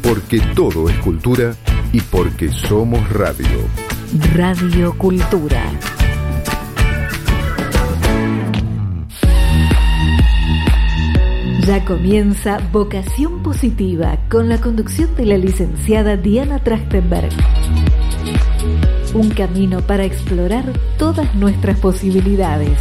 porque todo es cultura y porque somos radio. Radio Cultura. Ya comienza Vocación Positiva con la conducción de la licenciada Diana Trachtenberg. Un camino para explorar todas nuestras posibilidades.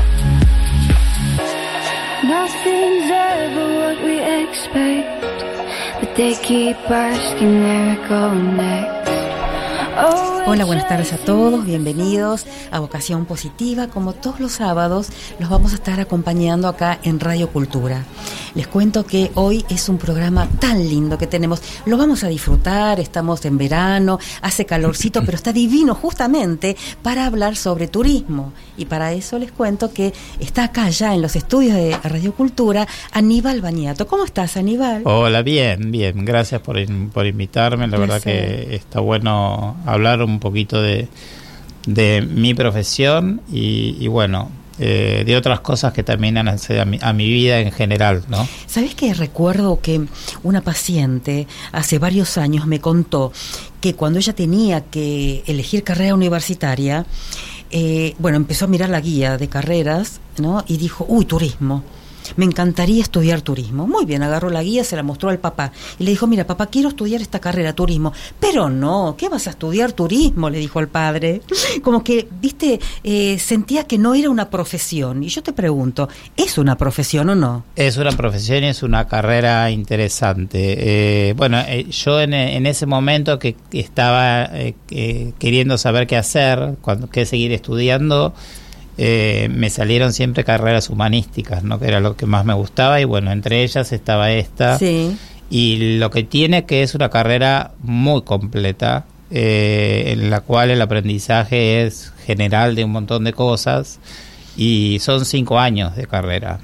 Nothing's ever what we expect, but they keep asking where it goes next. Hola, buenas tardes a todos, bienvenidos a Vocación Positiva. Como todos los sábados, los vamos a estar acompañando acá en Radio Cultura. Les cuento que hoy es un programa tan lindo que tenemos. Lo vamos a disfrutar, estamos en verano, hace calorcito, pero está divino justamente para hablar sobre turismo. Y para eso les cuento que está acá ya en los estudios de Radio Cultura Aníbal Baniato. ¿Cómo estás, Aníbal? Hola, bien. Gracias por invitarme. La verdad que está bueno hablar un poquito de mi profesión y bueno, de otras cosas que también han sido a mi vida en general, ¿no? ¿Sabés qué? Recuerdo que una paciente hace varios años me contó que cuando ella tenía que elegir carrera universitaria, empezó a mirar la guía de carreras, ¿no? Y dijo, turismo. Me encantaría estudiar turismo. Muy bien, agarró la guía, se la mostró al papá y le dijo, mira, papá, quiero estudiar esta carrera, turismo. Pero no, ¿qué vas a estudiar turismo? Le dijo al padre. Como que, viste, sentía que no era una profesión. Y yo te pregunto, ¿es una profesión o no? Es una profesión y es una carrera interesante. Yo en ese momento que estaba queriendo saber qué hacer, qué seguir estudiando, me salieron siempre carreras humanísticas, ¿no? Que era lo que más me gustaba y bueno, entre ellas estaba esta. Sí. Y lo que tiene que es una carrera muy completa, en la cual el aprendizaje es general de un montón de cosas y son 5 años de carrera.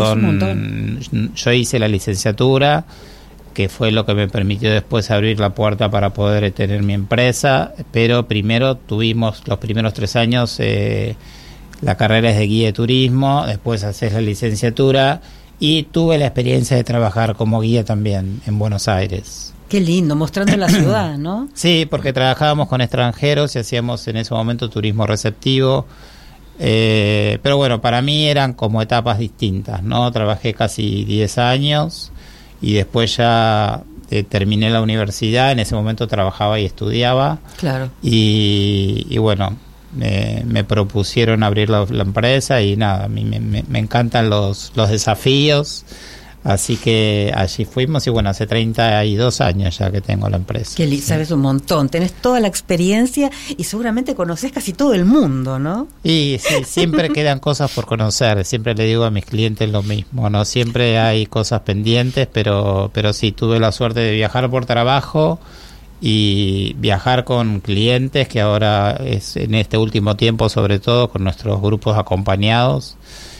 Yo hice la licenciatura, que fue lo que me permitió después abrir la puerta para poder tener mi empresa, pero primero tuvimos los primeros 3 años la carrera es de guía de turismo, después haces la licenciatura y tuve la experiencia de trabajar como guía también en Buenos Aires. Qué lindo, mostrando la ciudad, ¿no? Sí, porque trabajábamos con extranjeros y hacíamos en ese momento turismo receptivo, pero bueno, para mí eran como etapas distintas, ¿no? Trabajé casi 10 años y después ya terminé la universidad, en ese momento trabajaba y estudiaba. Claro. Y bueno, me propusieron abrir la empresa y nada, a mí me encantan los desafíos, así que allí fuimos y bueno, hace 32 años ya que tengo la empresa. Que sabes un montón, tenés toda la experiencia y seguramente conocés casi todo el mundo, ¿no? Y sí, siempre quedan cosas por conocer, siempre le digo a mis clientes lo mismo, ¿no? Siempre hay cosas pendientes, pero sí, tuve la suerte de viajar por trabajo y viajar con clientes, que ahora es en este último tiempo sobre todo con nuestros grupos acompañados,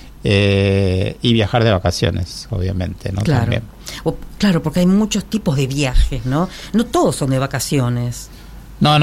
y viajar de vacaciones, obviamente, ¿no? Claro. También. Claro, porque hay muchos tipos de viajes, ¿no? No todos son de vacaciones. No,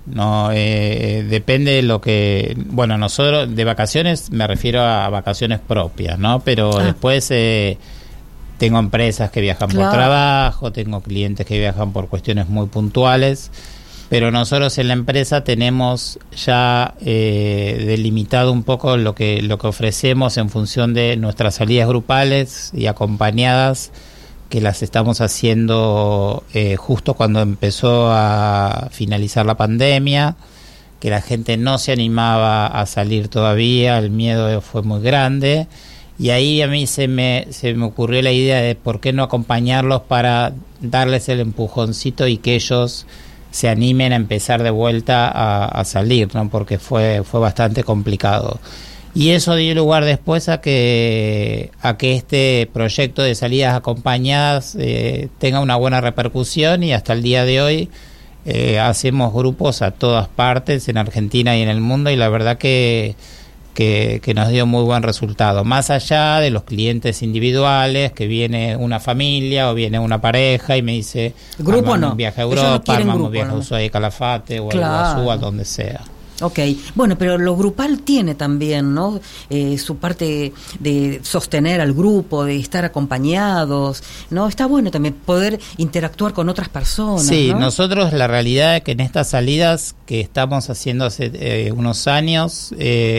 depende de lo que... Bueno, nosotros de vacaciones me refiero a vacaciones propias, ¿no? Pero después... tengo empresas que viajan por trabajo, tengo clientes que viajan por cuestiones muy puntuales, pero nosotros en la empresa tenemos ya delimitado un poco lo que ofrecemos en función de nuestras salidas grupales y acompañadas, que las estamos haciendo justo cuando empezó a finalizar la pandemia, que la gente no se animaba a salir todavía, el miedo fue muy grande. Y ahí a mí se me ocurrió la idea de por qué no acompañarlos para darles el empujoncito y que ellos se animen a empezar de vuelta a salir, ¿no? Porque fue bastante complicado. Y eso dio lugar después a que este proyecto de salidas acompañadas tenga una buena repercusión y hasta el día de hoy hacemos grupos a todas partes, en Argentina y en el mundo, y la verdad que nos dio muy buen resultado, más allá de los clientes individuales, que viene una familia o viene una pareja y me dice, grupo no, un viaje a Europa, armamos un viaje a Ushuaia y Calafate o a Iguazú, a donde sea. Ok, bueno, pero lo grupal tiene también, ¿no? Su parte de sostener al grupo, de estar acompañados, ¿no? Está bueno también poder interactuar con otras personas, Sí, ¿no? nosotros la realidad es que en estas salidas que estamos haciendo hace unos años,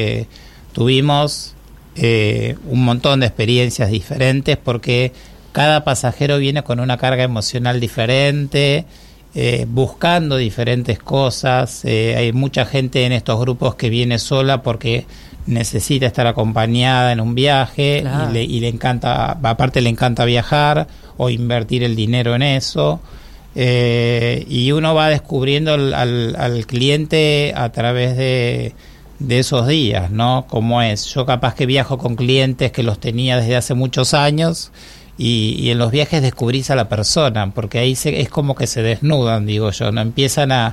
tuvimos un montón de experiencias diferentes porque cada pasajero viene con una carga emocional diferente, buscando diferentes cosas. Hay mucha gente en estos grupos que viene sola porque necesita estar acompañada en un viaje. Claro. y le encanta, aparte le encanta viajar o invertir el dinero en eso. Y uno va descubriendo al cliente a través de esos días, ¿no? Como es. Yo capaz que viajo con clientes que los tenía desde hace muchos años y en los viajes descubrís a la persona, porque ahí es como que se desnudan, digo yo, ¿no? Empiezan a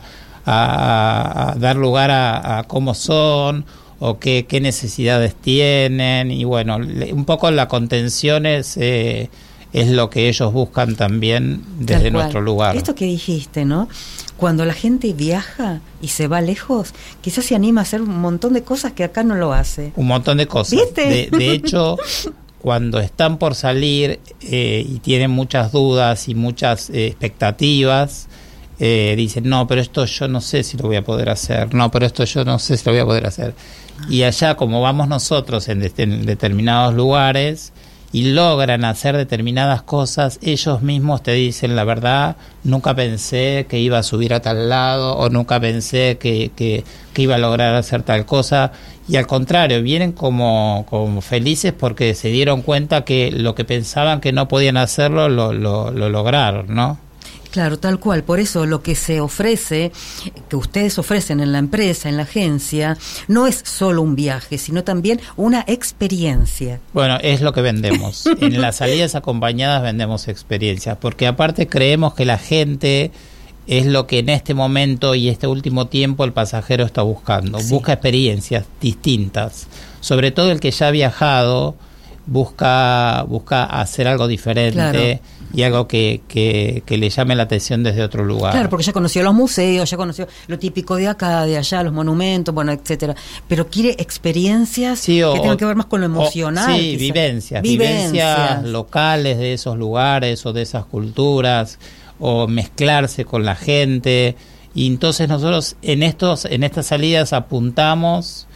dar lugar a cómo son o qué necesidades tienen, y bueno, un poco la contención es lo que ellos buscan también desde nuestro lugar. Esto que dijiste, ¿no? Cuando la gente viaja y se va lejos, quizás se anima a hacer un montón de cosas que acá no lo hace. Un montón de cosas. ¿Viste? De hecho, cuando están por salir y tienen muchas dudas y muchas expectativas, dicen, no, pero esto yo no sé si lo voy a poder hacer, no, pero esto yo no sé si lo voy a poder hacer. Y allá, como vamos nosotros en determinados lugares y logran hacer determinadas cosas, ellos mismos te dicen, la verdad, nunca pensé que iba a subir a tal lado, o nunca pensé que iba a lograr hacer tal cosa, y al contrario, vienen como felices porque se dieron cuenta que lo que pensaban que no podían hacerlo, lo lograron, ¿no? Claro, tal cual. Por eso lo que se ofrece, que ustedes ofrecen en la empresa, en la agencia, no es solo un viaje, sino también una experiencia. Bueno, es lo que vendemos. En las salidas acompañadas vendemos experiencias, porque aparte creemos que la gente es lo que en este momento y este último tiempo el pasajero está buscando. Sí. Busca experiencias distintas. Sobre todo el que ya ha viajado busca hacer algo diferente. Claro. Y algo que le llame la atención desde otro lugar. Claro, porque ya conoció los museos, ya conoció lo típico de acá, de allá, los monumentos, bueno, etcétera. Pero quiere experiencias que tengan que ver más con lo emocional. Sí, vivencias locales de esos lugares o de esas culturas, o mezclarse con la gente. Y entonces nosotros en estas salidas apuntamos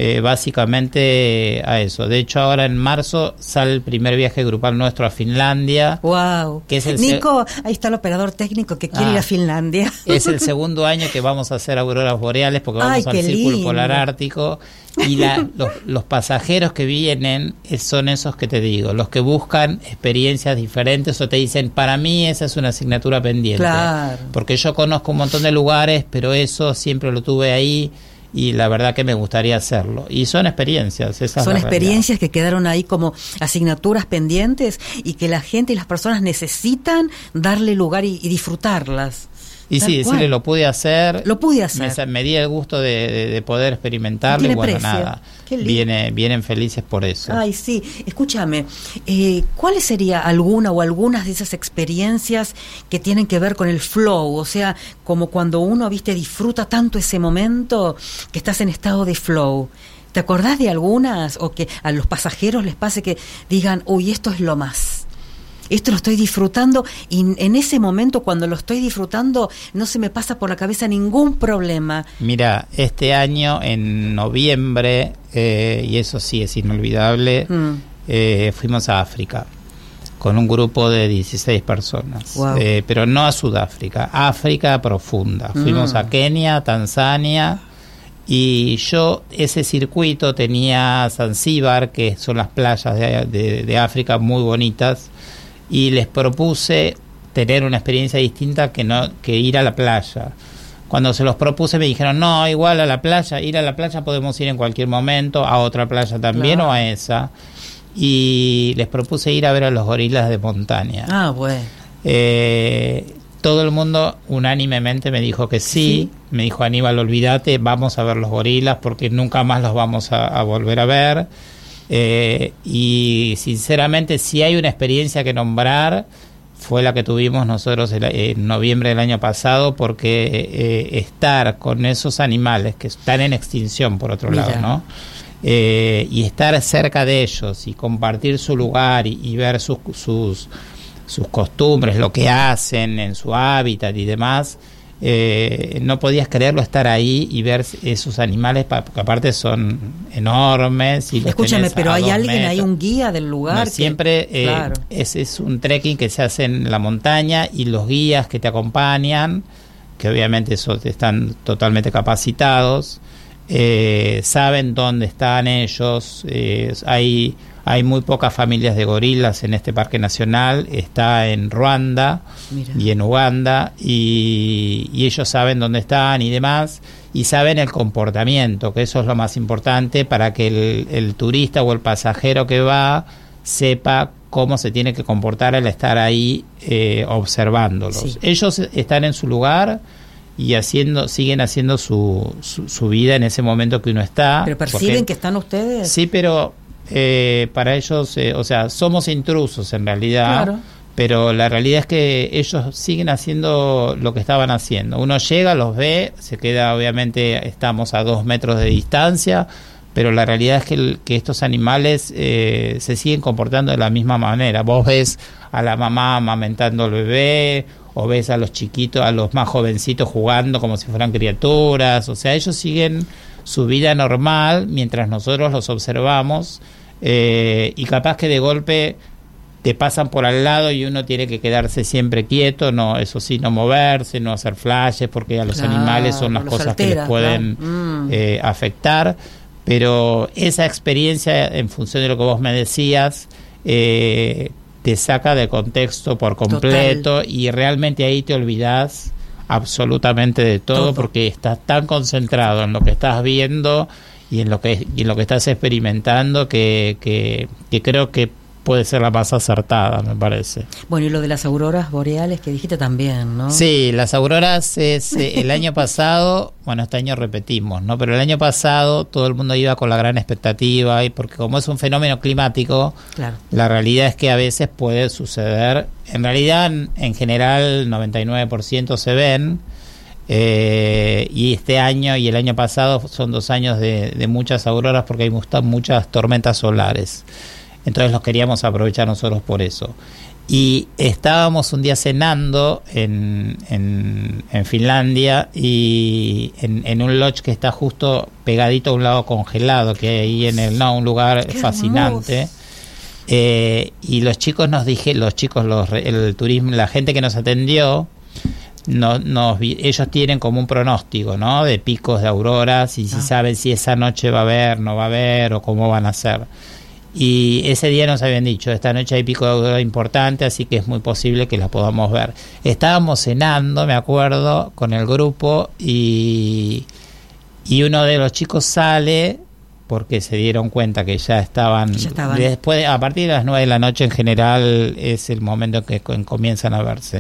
básicamente a eso. De hecho, ahora en marzo sale el primer viaje grupal nuestro a Finlandia. Wow. Que es el Nico, ahí está el operador técnico que quiere ir a Finlandia. Es el segundo año que vamos a hacer auroras boreales porque vamos al Círculo Polar Ártico. Y los pasajeros que vienen son esos que te digo, los que buscan experiencias diferentes o te dicen, para mí esa es una asignatura pendiente. Claro. Porque yo conozco un montón de lugares, pero eso siempre lo tuve ahí. Y la verdad que me gustaría hacerlo. Y son experiencias. Son experiencias que quedaron ahí como asignaturas pendientes y que la gente y las personas necesitan darle lugar y disfrutarlas. Y sí, decirle, lo pude hacer. Lo pude hacer. Me di el gusto de poder experimentarlo. Y bueno, precio. Nada. Vienen felices por eso. Ay, sí. Escúchame, ¿cuáles sería alguna o algunas de esas experiencias que tienen que ver con el flow? O sea, como cuando uno, disfruta tanto ese momento que estás en estado de flow. ¿Te acordás de algunas? O que a los pasajeros les pase que digan, uy, esto es lo más. Esto lo estoy disfrutando y en ese momento cuando lo estoy disfrutando no se me pasa por la cabeza ningún problema. Mira, este año en noviembre, y eso sí es inolvidable, fuimos a África con un grupo de 16 personas. Wow. Pero no a Sudáfrica, África profunda. Fuimos a Kenia, Tanzania, y yo ese circuito tenía Zanzíbar, que son las playas de África muy bonitas, y les propuse tener una experiencia distinta que ir a la playa. Cuando se los propuse me dijeron, no, igual ir a la playa podemos ir en cualquier momento, a otra playa también, claro, o a esa. Y les propuse ir a ver a los gorilas de montaña. Ah, bueno. Todo el mundo unánimemente me dijo que sí. Me dijo, Aníbal, olvídate, vamos a ver los gorilas porque nunca más los vamos a volver a ver. Y sinceramente, si hay una experiencia que nombrar, fue la que tuvimos nosotros en noviembre del año pasado, porque estar con esos animales que están en extinción, por otro lado, ¿no? Y estar cerca de ellos y compartir su lugar y ver sus costumbres, lo que hacen en su hábitat y demás, no podías creerlo, estar ahí y ver esos animales, porque aparte son enormes. Y escúchame, pero ¿hay alguien, hay un guía del lugar? No, siempre claro. es un trekking que se hace en la montaña, y los guías que te acompañan, que obviamente están totalmente capacitados, saben dónde están ellos. Hay muy pocas familias de gorilas en este parque nacional. Está en Ruanda y en Uganda, y ellos saben dónde están y demás, y saben el comportamiento, que eso es lo más importante para que el turista o el pasajero que va sepa cómo se tiene que comportar al estar ahí observándolos. Sí. Ellos están en su lugar y siguen haciendo su vida en ese momento que uno está. ¿Pero perciben que están ustedes? Sí, pero para ellos, o sea, somos intrusos en realidad, claro. Pero la realidad es que ellos siguen haciendo lo que estaban haciendo. Uno llega, los ve, se queda, obviamente estamos a 2 metros de distancia, pero la realidad es que estos animales se siguen comportando de la misma manera. Vos ves a la mamá amamentando al bebé, o ves a los chiquitos, a los más jovencitos jugando como si fueran criaturas. O sea, ellos siguen su vida normal mientras nosotros los observamos, y capaz que de golpe te pasan por al lado y uno tiene que quedarse siempre quieto, no, eso sí, no moverse, no hacer flashes, porque a los animales son las cosas que les pueden afectar. Pero esa experiencia, en función de lo que vos me decías, te saca de contexto por completo. Total. Y realmente ahí te olvidás absolutamente de todo, porque estás tan concentrado en lo que estás viendo y en lo que estás experimentando que creo que puede ser la más acertada, me parece. Bueno, y lo de las auroras boreales que dijiste también, ¿no? Sí, las auroras es el año pasado, bueno, este año repetimos, ¿no? Pero el año pasado todo el mundo iba con la gran expectativa, y porque como es un fenómeno climático, claro, la realidad es que a veces puede suceder. En realidad, en general, 99% se ven, y este año y el año pasado son 2 años de muchas auroras, porque hay muchas tormentas solares. Entonces los queríamos aprovechar nosotros por eso. Y estábamos un día cenando en Finlandia, y en un lodge que está justo pegadito a un lago congelado que hay ahí un lugar ¡qué fascinante! Y los chicos el turismo, la gente que nos atendió, ellos tienen como un pronóstico, ¿no?, de picos de auroras, y si saben si esa noche va a haber, no va a haber, o cómo van a ser. Y ese día nos habían dicho, esta noche hay pico de aurora importante, así que es muy posible que la podamos ver. Estábamos cenando, me acuerdo, con el grupo, y uno de los chicos sale, porque se dieron cuenta que ya estaban. Después, a partir de las 9 de la noche en general es el momento que comienzan a verse.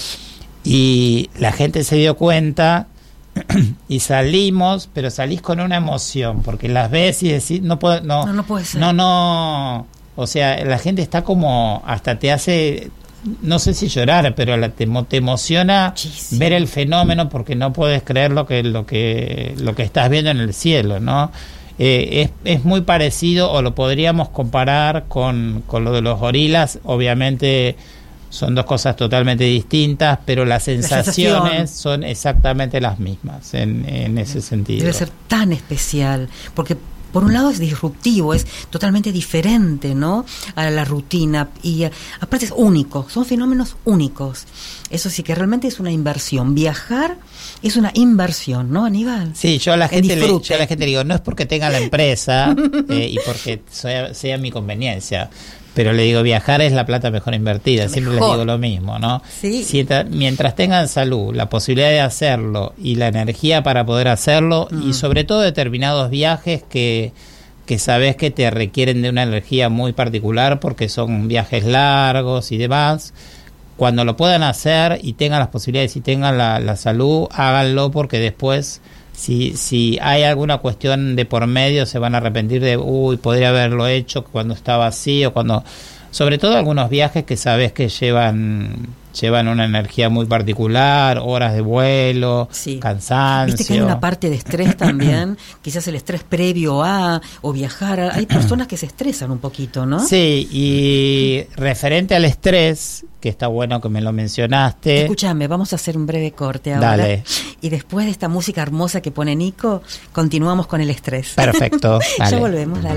Y la gente se dio cuenta, y salimos, pero salís con una emoción, porque las ves y decís, no puede ser. No, o sea, la gente está como, hasta te hace, no sé si llorar, pero te emociona muchísimo ver el fenómeno, porque no puedes creer lo que estás viendo en el cielo, ¿no? Es muy parecido, o lo podríamos comparar con lo de los gorilas. Obviamente son 2 cosas totalmente distintas, pero las sensaciones son exactamente las mismas en ese sentido. Debe ser tan especial, porque por un lado es disruptivo, es totalmente diferente, ¿no?, a la rutina, y aparte es único, son fenómenos únicos. Eso sí que realmente es una inversión. Viajar es una inversión, ¿no, Aníbal? Sí, yo a la gente le digo, no es porque tenga la empresa y porque sea mi conveniencia, pero le digo, viajar es la plata mejor invertida. Siempre les digo lo mismo, ¿no? Sí. Mientras tengan salud, la posibilidad de hacerlo y la energía para poder hacerlo, y sobre todo determinados viajes que sabes que te requieren de una energía muy particular, porque son viajes largos y demás, cuando lo puedan hacer y tengan las posibilidades y tengan la salud, háganlo, porque después, si hay alguna cuestión de por medio, se van a arrepentir de, podría haberlo hecho cuando estaba así, o cuando sobre todo algunos viajes que sabes que llevan una energía muy particular, horas de vuelo, cansancio. Viste que hay una parte de estrés también, quizás el estrés previo a o viajar. Hay personas que se estresan un poquito, ¿no? Sí, y referente al estrés, que está bueno que me lo mencionaste. Escúchame, vamos a hacer un breve corte ahora. Dale. Y después de esta música hermosa que pone Nico, continuamos con el estrés. Perfecto. Dale. Ya volvemos, dale.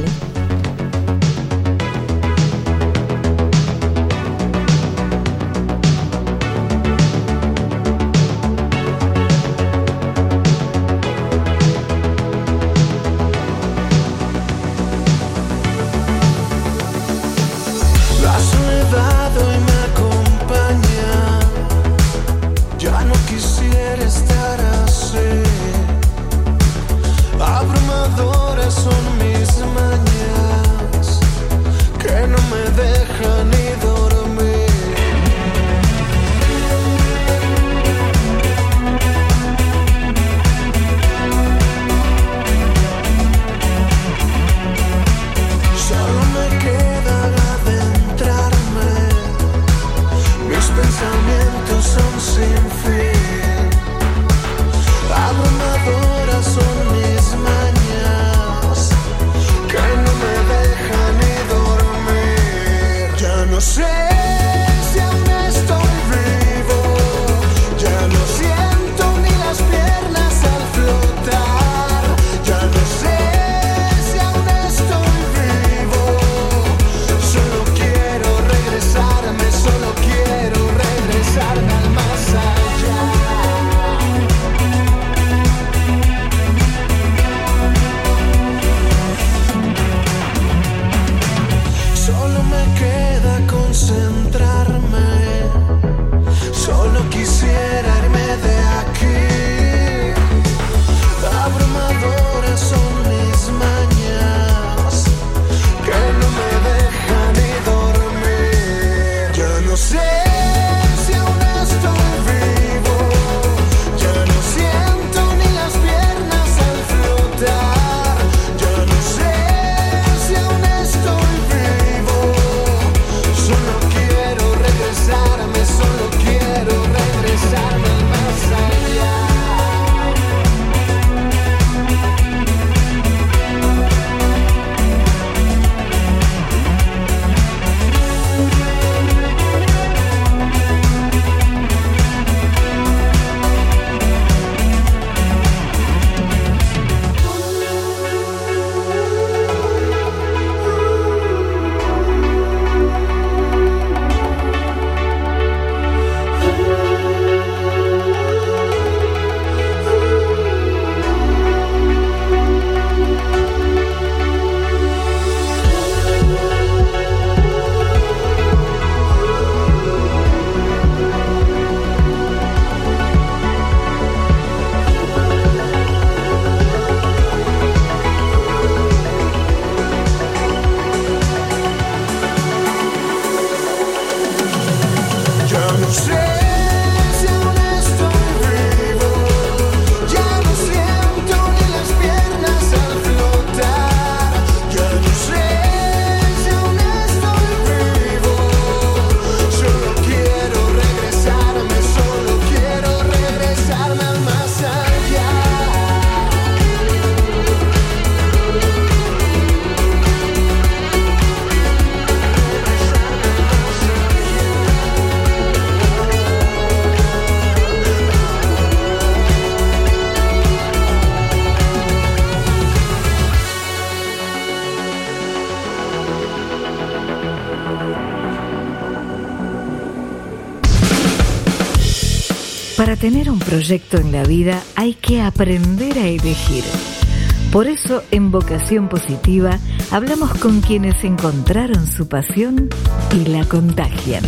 Para tener un proyecto en la vida hay que aprender a elegir. Por eso, en Vocación Positiva, hablamos con quienes encontraron su pasión y la contagian.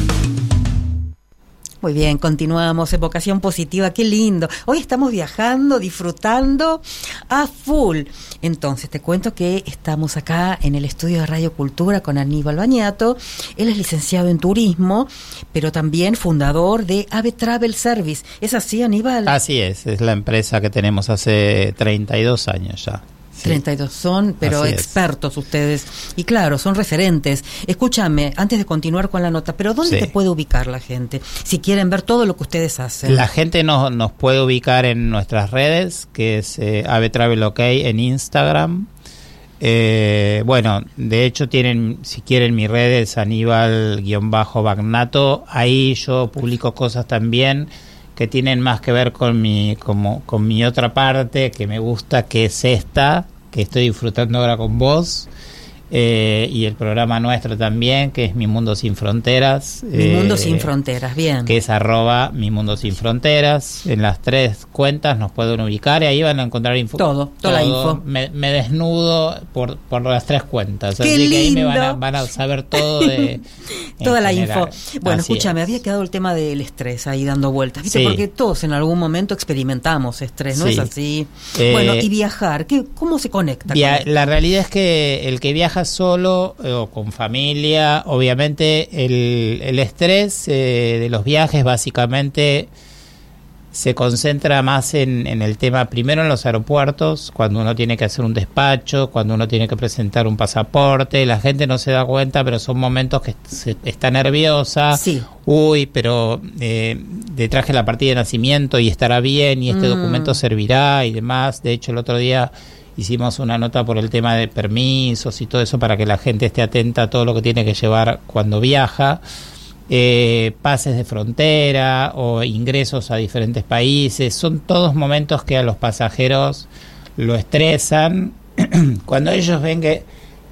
Muy bien, continuamos en Vocación Positiva, qué lindo. Hoy estamos viajando, disfrutando a full. Entonces, te cuento que estamos acá en el estudio de Radio Cultura con Aníbal Bañato. Él es licenciado en turismo, pero también fundador de Ave Travel Service. ¿Es así, Aníbal? Así es la empresa que tenemos hace 32 años ya. 32 son, pero Así expertos ustedes. Y claro, son referentes. Escúchame, antes de continuar con la nota, ¿pero dónde te puede ubicar la gente? Si quieren ver todo lo que ustedes hacen. La gente nos puede ubicar en nuestras redes, que es Ave Travel OK en Instagram. Bueno, de hecho tienen, si quieren, mis redes, Aníbal-Bagnato. Ahí yo publico cosas también que tienen más que ver con mi otra parte que me gusta, que es esta, que estoy disfrutando ahora con vos, y el programa nuestro también, que es Mi Mundo Sin Fronteras. Mi Mundo Sin Fronteras, bien. Que es @Mi Mundo Sin Fronteras. En las 3 cuentas nos pueden ubicar y ahí van a encontrar info. Toda la info. Me desnudo por las 3 cuentas. ¡Qué así lindo! Que ahí me van a saber todo de... Toda la info. Bueno, Así escúchame, es. había quedado el tema del estrés ahí dando vueltas, ¿viste? Sí. Porque todos en algún momento experimentamos estrés, ¿no Sí. es así? Bueno, y viajar, ¿cómo se conecta? con esto? La realidad es que el que viaja solo o con familia, obviamente el estrés de los viajes básicamente se concentra más en el tema, primero en los aeropuertos, cuando uno tiene que hacer un despacho, cuando uno tiene que presentar un pasaporte. La gente no se da cuenta, pero son momentos que está nerviosa. Sí. Uy, pero le traje la partida de nacimiento y estará bien, y este documento servirá y demás. De hecho, el otro día hicimos una nota por el tema de permisos y todo eso, para que la gente esté atenta a todo lo que tiene que llevar cuando viaja. Pases de frontera o ingresos a diferentes países, son todos momentos que a los pasajeros lo estresan. Cuando ellos ven que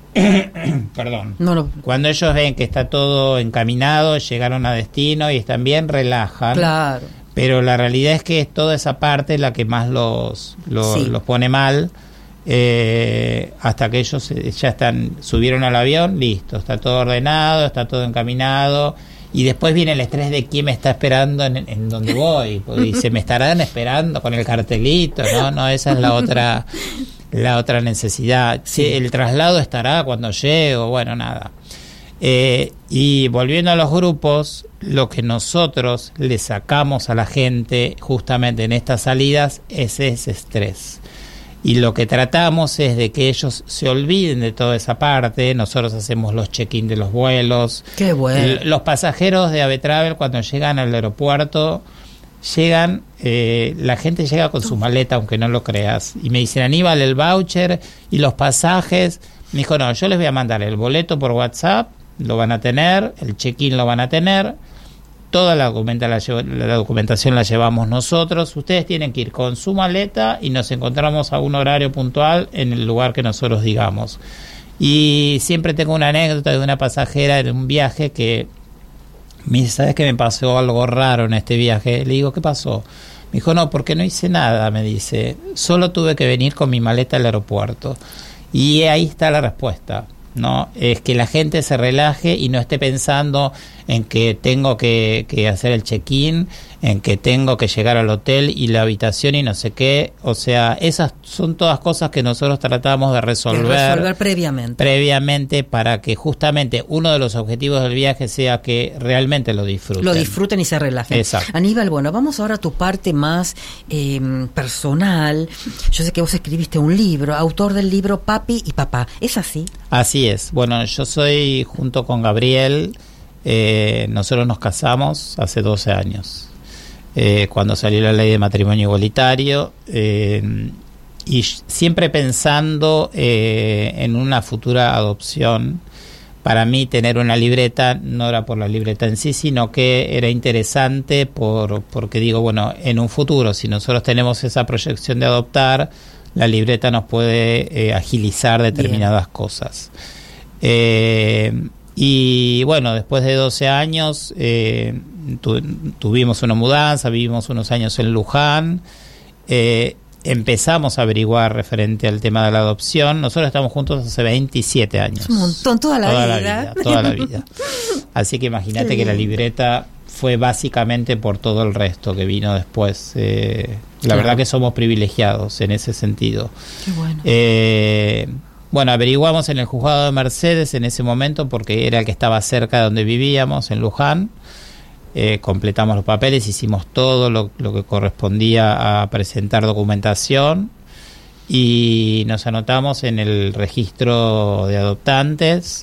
cuando ellos ven que está todo encaminado, llegaron a destino y están bien, relajan. Claro. Pero la realidad es que es toda esa parte la que más los pone mal. Hasta que ellos ya subieron al avión, listo, está todo ordenado, está todo encaminado, y después viene el estrés de quién me está esperando en donde voy, y se me estarán esperando con el cartelito. No, esa es la otra necesidad. Sí, el traslado estará cuando llego, bueno, nada. Y volviendo a los grupos, lo que nosotros le sacamos a la gente justamente en estas salidas es ese estrés. Y lo que tratamos es de que ellos se olviden de toda esa parte. Nosotros hacemos los check-in de los vuelos. ¡Qué bueno! Los pasajeros de Ave Travel, cuando llegan al aeropuerto, la gente llega con su maleta, aunque no lo creas. Y me dicen, Aníbal, el voucher y los pasajes. Me dijo, no, yo les voy a mandar el boleto por WhatsApp, lo van a tener, el check-in lo van a tener. Toda la documentación la llevamos nosotros. Ustedes tienen que ir con su maleta y nos encontramos a un horario puntual en el lugar que nosotros digamos. Y siempre tengo una anécdota de una pasajera de un viaje que me dice, ¿sabes qué me pasó algo raro en este viaje? Le digo, ¿qué pasó? Me dijo, no, porque no hice nada, me dice. Solo tuve que venir con mi maleta al aeropuerto. Y ahí está la respuesta, ¿no? Es que la gente se relaje y no esté pensando en que tengo que hacer el check-in, en que tengo que llegar al hotel y la habitación y no sé qué. O sea, esas son todas cosas que nosotros tratamos de resolver previamente, para que justamente uno de los objetivos del viaje sea que realmente lo disfruten. Y se relajen. Exacto. Aníbal, bueno, vamos ahora a tu parte más personal. Yo sé que vos escribiste un libro, autor del libro Papi y Papá. ¿Es así? Así es. Bueno, yo soy, junto con Gabriel, nosotros nos casamos hace 12 años, cuando salió la ley de matrimonio igualitario, y siempre pensando en una futura adopción. Para mí tener una libreta no era por la libreta en sí, sino que era interesante porque digo, bueno, en un futuro, si nosotros tenemos esa proyección de adoptar, la libreta nos puede agilizar determinadas cosas. Y bueno, después de 12 años tuvimos una mudanza, vivimos unos años en Luján, empezamos a averiguar referente al tema de la adopción. Nosotros estamos juntos hace 27 años. Un montón, toda la vida. Así que imagínate que la libreta fue básicamente por todo el resto que vino después. La verdad que somos privilegiados en ese sentido. Qué bueno. Bueno, averiguamos en el juzgado de Mercedes en ese momento, porque era el que estaba cerca de donde vivíamos, en Luján. Completamos los papeles, hicimos todo lo que correspondía a presentar documentación. y nos anotamos en el registro de adoptantes.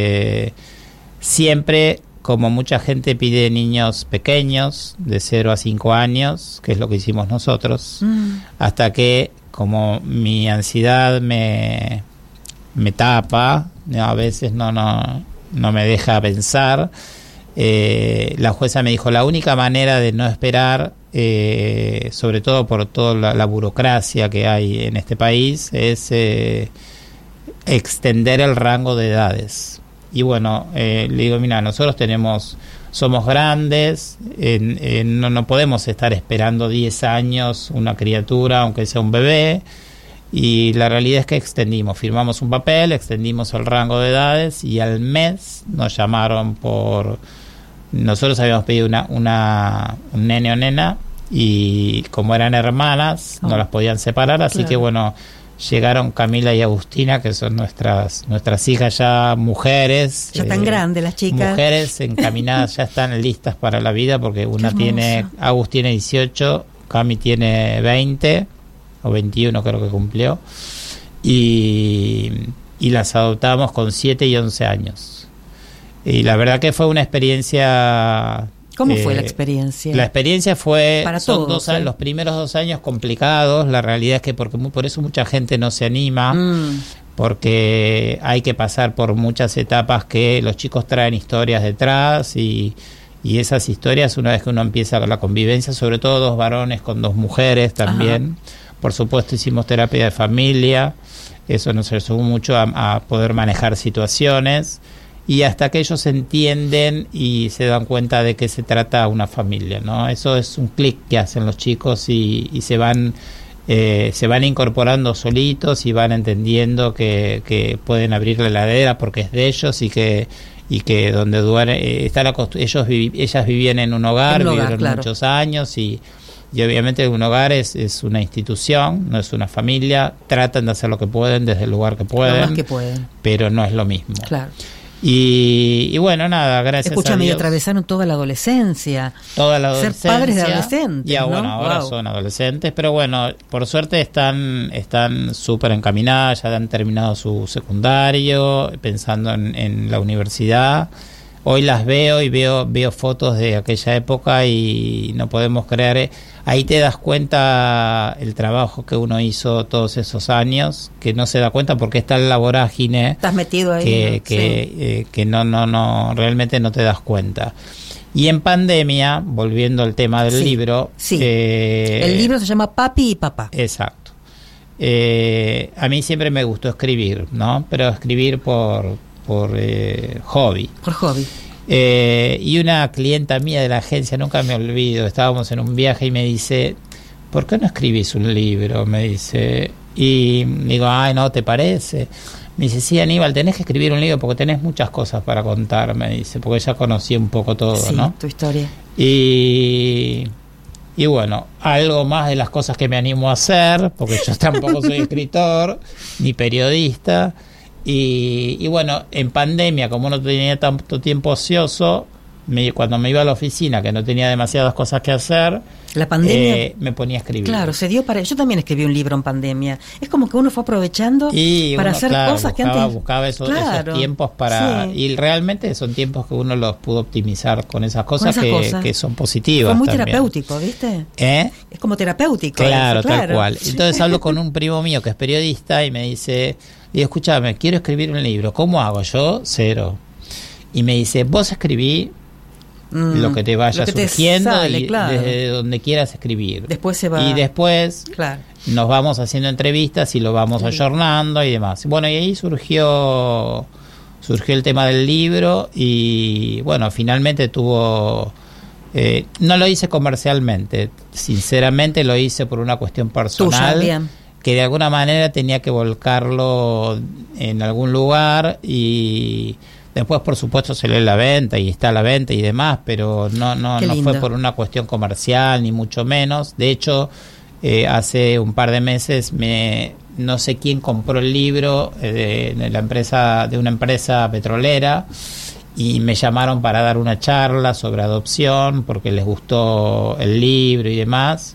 Siempre, como mucha gente pide niños pequeños, de 0 a 5 años, que es lo que hicimos nosotros, hasta que, como mi ansiedad me tapa, a veces no me deja pensar, la jueza me dijo, la única manera de no esperar, sobre todo por toda la burocracia que hay en este país, es extender el rango de edades. Y bueno, le digo, mira, nosotros somos grandes, no podemos estar esperando 10 años una criatura, aunque sea un bebé. Y la realidad es que firmamos un papel, extendimos el rango de edades, y al mes nos llamaron nosotros habíamos pedido un nene o nena, y como eran hermanas, no las podían separar, así que bueno, llegaron Camila y Agustina, que son nuestras hijas ya mujeres. Ya tan grandes las chicas. Mujeres encaminadas, ya están listas para la vida, porque Agus tiene 18, Cami tiene 20, o 21 creo que cumplió, y las adoptamos con 7 y 11 años. Y la verdad que fue una experiencia... ¿Cómo fue la experiencia? La experiencia fue... Son los primeros 2 años complicados. La realidad es que por eso mucha gente no se anima, porque hay que pasar por muchas etapas que los chicos traen historias detrás, y esas historias, una vez que uno empieza la convivencia, sobre todo 2 varones con 2 mujeres también. Ajá. Por supuesto hicimos terapia de familia, eso nos ayudó mucho a poder manejar situaciones, y hasta que ellos entienden y se dan cuenta de que se trata una familia, ¿no? Eso es un clic que hacen los chicos, y se van incorporando solitos, y van entendiendo que pueden abrir la heladera porque es de ellos, y que donde duermen, ellas vivían en un hogar, vivieron muchos años, y obviamente un hogar es una institución, no es una familia. Tratan de hacer lo que pueden desde el lugar que pueden, lo más que pueden, pero no es lo mismo. Claro. Y bueno, nada, gracias a Dios. Y atravesaron toda la adolescencia. Ser padres de adolescentes. Ya, ¿no? Bueno, ahora son adolescentes, pero bueno, por suerte están súper encaminadas, ya han terminado su secundario, pensando en la universidad. Hoy las veo y veo fotos de aquella época, y no podemos creer. Ahí te das cuenta el trabajo que uno hizo todos esos años, que no se da cuenta porque está en la vorágine. Estás metido ahí. Que no realmente no te das cuenta. Y en pandemia, volviendo al tema del libro. Sí. El libro se llama Papi y Papá. Exacto. A mí siempre me gustó escribir, ¿no? Pero escribir por hobby. Por hobby. Y una clienta mía de la agencia, nunca me olvido, estábamos en un viaje y me dice, ¿por qué no escribís un libro? Me dice, y digo, ay, ¿no te parece? Me dice, sí, Aníbal, tenés que escribir un libro porque tenés muchas cosas para contar, me dice, porque ya conocí un poco todo, sí, ¿no? Tu historia. Y bueno, algo más de las cosas que me animo a hacer, porque yo tampoco soy escritor ni periodista. Y bueno, en pandemia, como no tenía tanto tiempo ocioso, cuando me iba a la oficina, que no tenía demasiadas cosas que hacer, la pandemia me ponía a escribir. Claro, se dio yo también escribí un libro en pandemia. Es como que uno fue aprovechando para hacer cosas que antes buscaba esos tiempos para y realmente son tiempos que uno los pudo optimizar con esas cosas, que son positivas. Fue muy también. Terapéutico, ¿viste? Es como terapéutico. Claro, tal cual. Entonces hablo con un primo mío que es periodista y me dice, digo, escúchame, quiero escribir un libro, ¿cómo hago? Yo, 0. Y me dice, vos escribí lo que te vaya surgiendo, y desde donde quieras escribir. Después se va. Y después nos vamos haciendo entrevistas y lo vamos ayornando y demás. Bueno, y ahí surgió el tema del libro, y bueno, finalmente tuvo... no lo hice comercialmente, sinceramente lo hice por una cuestión personal. Tuya, bien. Que de alguna manera tenía que volcarlo en algún lugar, y después por supuesto se lee la venta y está a la venta y demás, pero no fue por una cuestión comercial ni mucho menos. De hecho, hace un par de meses no sé quién compró el libro de una empresa petrolera, y me llamaron para dar una charla sobre adopción porque les gustó el libro y demás.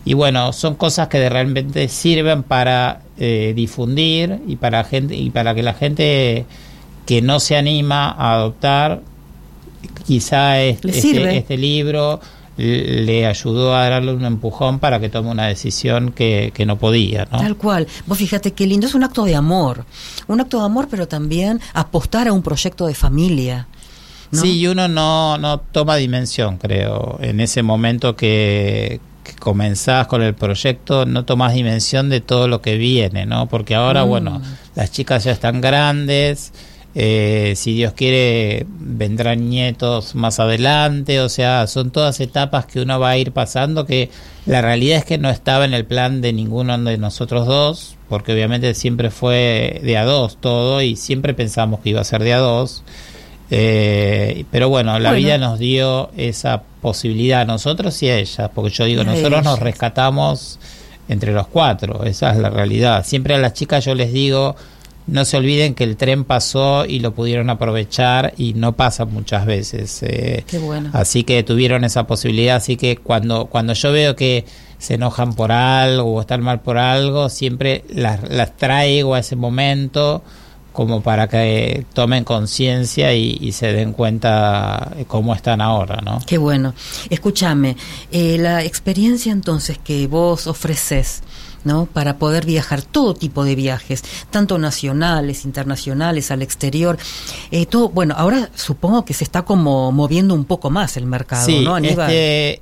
Y bueno, son cosas que realmente sirven para difundir y para que la gente que no se anima a adoptar, quizá este libro le ayudó a darle un empujón para que tome una decisión que no podía, ¿no? Tal cual. Vos fíjate qué lindo, es un acto de amor, pero también apostar a un proyecto de familia, ¿no? Sí, y uno no toma dimensión, creo, en ese momento que comenzás con el proyecto, no tomás dimensión de todo lo que viene, ¿no? Porque ahora, bueno, las chicas ya están grandes. Si Dios quiere vendrán nietos más adelante, o sea, son todas etapas que uno va a ir pasando, que la realidad es que no estaba en el plan de ninguno de nosotros dos, porque obviamente siempre fue de a dos todo y siempre pensamos que iba a ser de a dos, pero bueno, la vida nos dio esa posibilidad a nosotros y a ellas, porque yo digo, nosotros nos rescatamos entre los cuatro, esa es la realidad. Siempre a las chicas yo les digo, no se olviden que el tren pasó y lo pudieron aprovechar, y no pasa muchas veces. Qué bueno. Así que tuvieron esa posibilidad. Así que cuando yo veo que se enojan por algo o están mal por algo, siempre las traigo a ese momento como para que tomen conciencia y se den cuenta cómo están ahora, ¿no? Qué bueno. Escúchame, la experiencia entonces que vos ofreces, ¿no?, para poder viajar, todo tipo de viajes, tanto nacionales, internacionales, al exterior, todo, bueno, ahora supongo que se está como moviendo un poco más el mercado, sí, ¿no, Aníbal?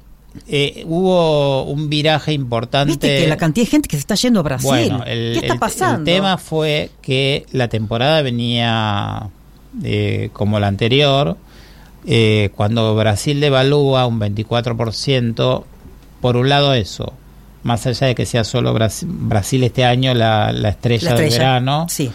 Hubo un viraje importante. Viste que la cantidad de gente que se está yendo a Brasil. Bueno, ¿qué está pasando? El tema fue que la temporada venía como la anterior, cuando Brasil devalúa un 24%, por un lado eso, más allá de que sea solo Brasil este año la estrella del verano, sí.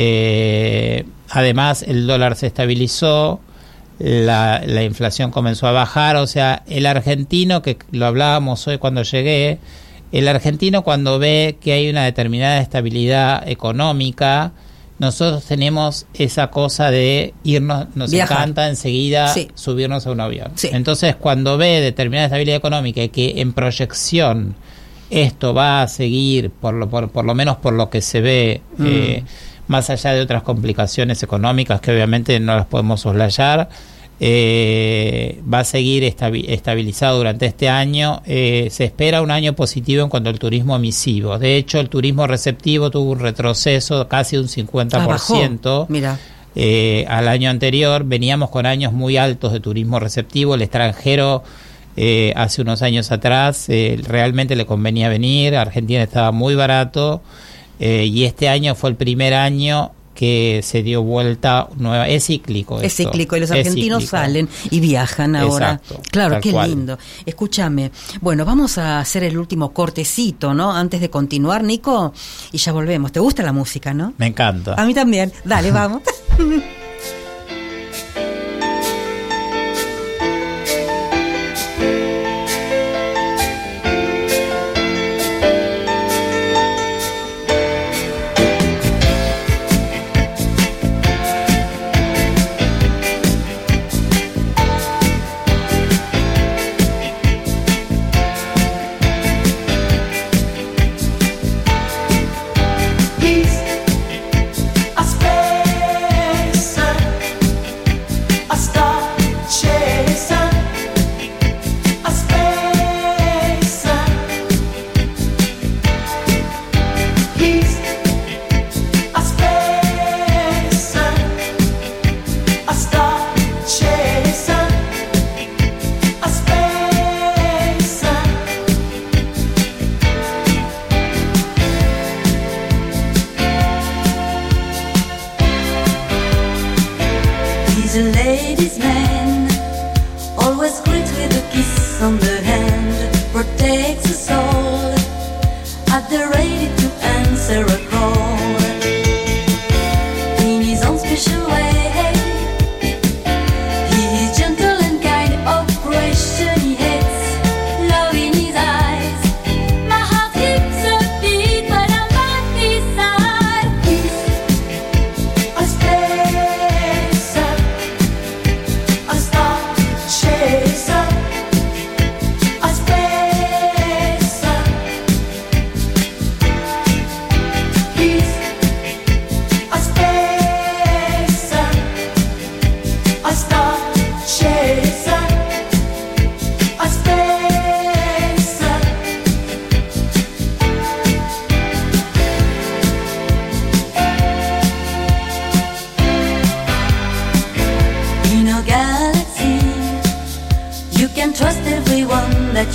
Además el dólar se estabilizó, la inflación comenzó a bajar, o sea, el argentino, que lo hablábamos hoy cuando llegué, el argentino cuando ve que hay una determinada estabilidad económica, nosotros tenemos esa cosa de irnos, nos viajar. encanta enseguida subirnos a un avión. Sí. Entonces cuando ve determinada estabilidad económica y que en proyección esto va a seguir, por lo menos por lo que se ve, más allá de otras complicaciones económicas que obviamente no las podemos soslayar, va a seguir estabilizado durante este año. Se espera un año positivo en cuanto al turismo emisivo. De hecho, el turismo receptivo tuvo un retroceso casi un 50%. Mira. Al año anterior veníamos con años muy altos de turismo receptivo. El extranjero hace unos años atrás realmente le convenía venir. Argentina estaba muy barato, y este año fue el primer año que se dio vuelta nueva. Es cíclico. Es cíclico, y los argentinos salen y viajan ahora. Exacto, claro, qué cual. lindo. Escúchame, bueno, vamos a hacer el último cortecito, ¿no? Antes de continuar, Nico, y ya volvemos. ¿Te gusta la música, no? Me encanta. A mí también. Dale, vamos.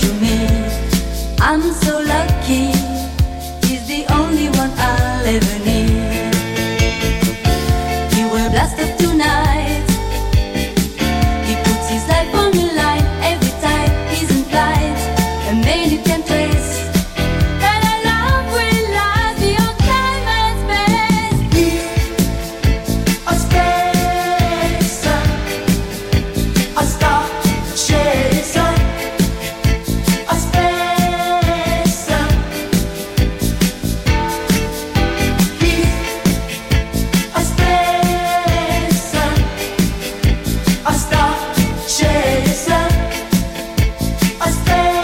you mean. I'm so lucky, he's the only one I'll ever need. He will blast off tonight, he puts his life on the line every time he's in flight. And then you can trace that our love will last beyond time and space. He's a spacer, a star chaser, a spacer. He's a spacer, a star chaser, a spacer.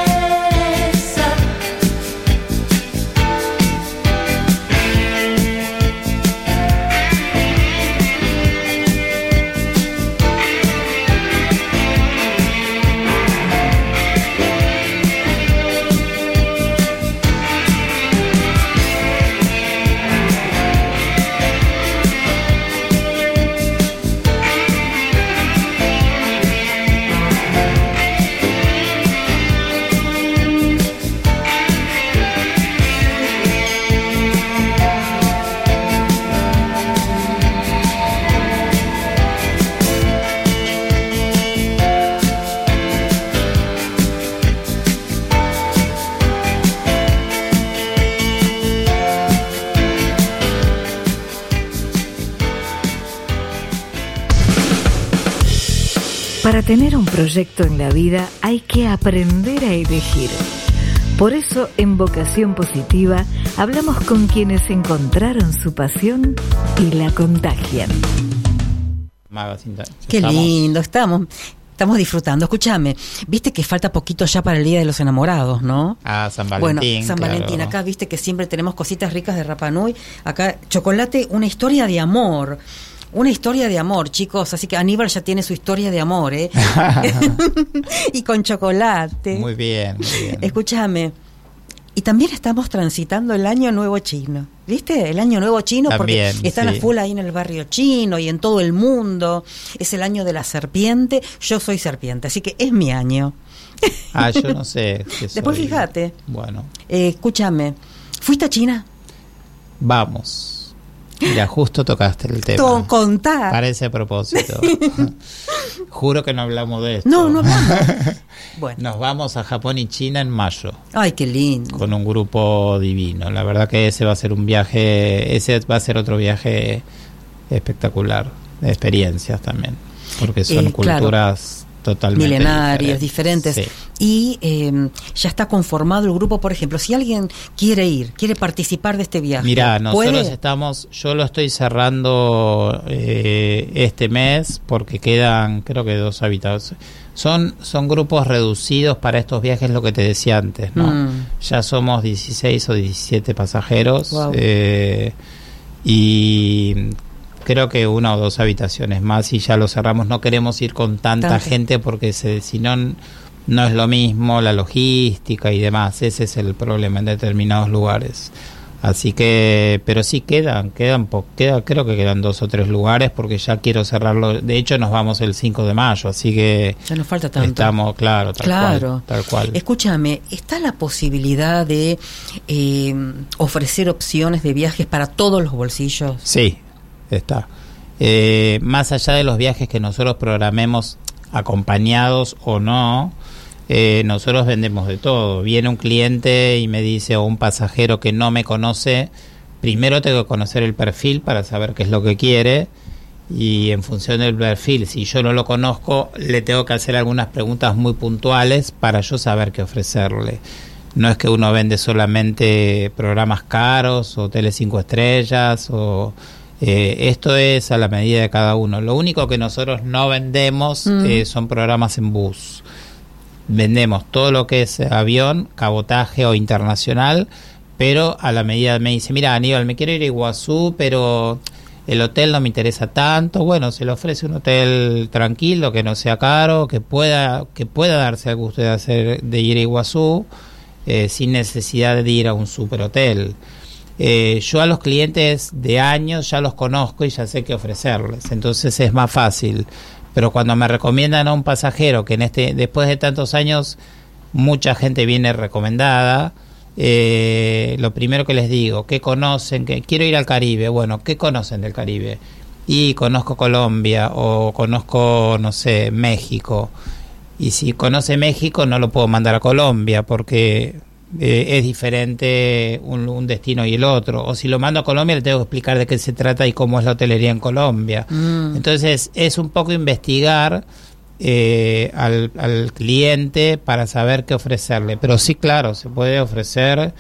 Para tener un proyecto en la vida hay que aprender a elegir. Por eso, en Vocación Positiva, hablamos con quienes encontraron su pasión y la contagian. Qué lindo, estamos disfrutando. Escúchame, viste que falta poquito ya para el Día de los Enamorados, ¿no? Ah, San Valentín. Bueno, San Valentín. Claro. Acá viste que siempre tenemos cositas ricas de Rapa Nui. Acá, chocolate, una historia de amor. Una historia de amor, chicos. Así que Aníbal ya tiene su historia de amor, ¿eh? Y con chocolate. Muy bien, muy bien. Escúchame. Y también estamos transitando el Año Nuevo Chino. ¿Viste? El Año Nuevo Chino, también, porque están sí. a full ahí en el barrio chino y en todo el mundo. Es el año de la serpiente. Yo soy serpiente, así que es mi año. Ah, yo no sé. Después fíjate. Bueno. Escúchame. ¿Fuiste a China? Vamos. Mira, justo tocaste el tema. Contá. Parece a propósito. Juro que no hablamos de esto. No hablamos. Bueno. Nos vamos a Japón y China en mayo. Ay, qué lindo. Con un grupo divino. La verdad que ese va a ser otro viaje espectacular. De experiencias también. Porque son culturas totalmente milenarias, diferentes. Sí. Y ya está conformado el grupo, por ejemplo, si alguien quiere participar de este viaje. Mirá, nosotros ¿puede? yo lo estoy cerrando este mes porque quedan, creo que 2 habitados. Son grupos reducidos para estos viajes, lo que te decía antes, ¿no? Ya somos 16 o 17 pasajeros. Wow. Y creo que 1 o 2 habitaciones más y ya lo cerramos. No queremos ir con tanta gente porque si no es lo mismo la logística y demás. Ese es el problema en determinados lugares. Así que, pero sí quedan, creo que quedan 2 o 3 lugares porque ya quiero cerrarlo. De hecho, nos vamos el 5 de mayo, así que ya nos falta tanto. Estamos, tal cual. Escúchame, ¿está la posibilidad de ofrecer opciones de viajes para todos los bolsillos? Sí, está. Más allá de los viajes que nosotros programemos, acompañados o no, nosotros vendemos de todo. Viene un cliente y me dice, o un pasajero que no me conoce, primero tengo que conocer el perfil para saber qué es lo que quiere, y en función del perfil, si yo no lo conozco, le tengo que hacer algunas preguntas muy puntuales para yo saber qué ofrecerle. No es que uno vende solamente programas caros, hoteles 5 estrellas, o esto es a la medida de cada uno. Lo único que nosotros no vendemos son programas en bus. Vendemos todo lo que es avión, cabotaje o internacional, pero a la medida me dice, mira, Aníbal, me quiero ir a Iguazú, pero el hotel no me interesa tanto. Bueno, se le ofrece un hotel tranquilo, que no sea caro, que pueda darse el gusto de ir a Iguazú, sin necesidad de ir a un superhotel. Yo a los clientes de años ya los conozco y ya sé qué ofrecerles, entonces es más fácil. Pero cuando me recomiendan a un pasajero que después de tantos años mucha gente viene recomendada. Lo primero que les digo, ¿qué conocen? Que quiero ir al Caribe. Bueno, ¿qué conocen del Caribe? Y conozco Colombia o conozco, no sé, México. Y si conoce México no lo puedo mandar a Colombia porque es diferente un destino y el otro. O si lo mando a Colombia le tengo que explicar de qué se trata y cómo es la hotelería en Colombia. Entonces es un poco investigar al cliente para saber qué ofrecerle, pero sí, claro, se puede ofrecer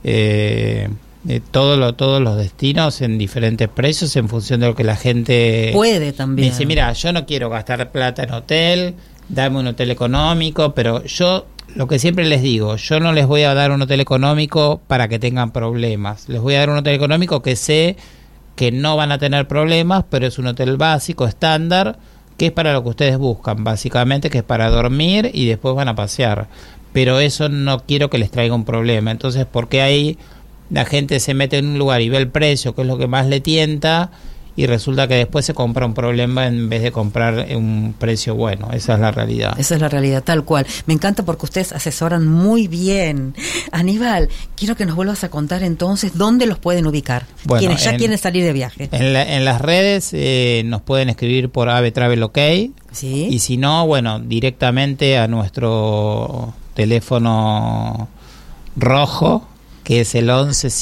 todos los destinos en diferentes precios en función de lo que la gente puede también. Me dice, mira, yo no quiero gastar plata en hotel, dame un hotel económico, pero yo lo que siempre les digo, yo no les voy a dar un hotel económico para que tengan problemas, les voy a dar un hotel económico que sé que no van a tener problemas, pero es un hotel básico, estándar, que es para lo que ustedes buscan, básicamente, que es para dormir y después van a pasear. Pero eso no quiero que les traiga un problema. Entonces, porque ahí la gente se mete en un lugar y ve el precio, que es lo que más le tienta, y resulta que después se compra un problema en vez de comprar un precio bueno. Esa es la realidad. Esa es la realidad, tal cual. Me encanta porque ustedes asesoran muy bien. Aníbal, quiero que nos vuelvas a contar entonces dónde los pueden ubicar, bueno, quienes ya quieren salir de viaje. En las redes nos pueden escribir por Ave Travel OK. ¿Sí? Y si no, bueno, directamente a nuestro teléfono rojo, que es el